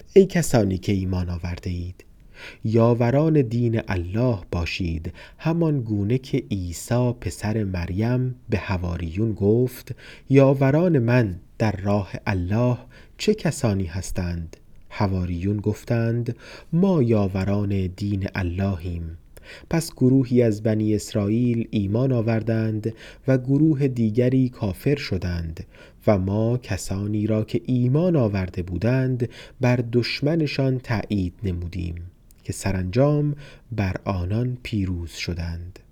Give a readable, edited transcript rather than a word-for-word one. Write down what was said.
ای کسانی که ایمان آورده اید، یاوران دین الله باشید، همان گونه که عیسی پسر مریم به حواریون گفت یاوران من در راه الله چه کسانی هستند؟ حواریون گفتند ما یاوران دین اللهیم. پس گروهی از بنی اسرائیل ایمان آوردند و گروه دیگری کافر شدند و ما کسانی را که ایمان آورده بودند بر دشمنشان تأیید نمودیم که سرانجام بر آنان پیروز شدند.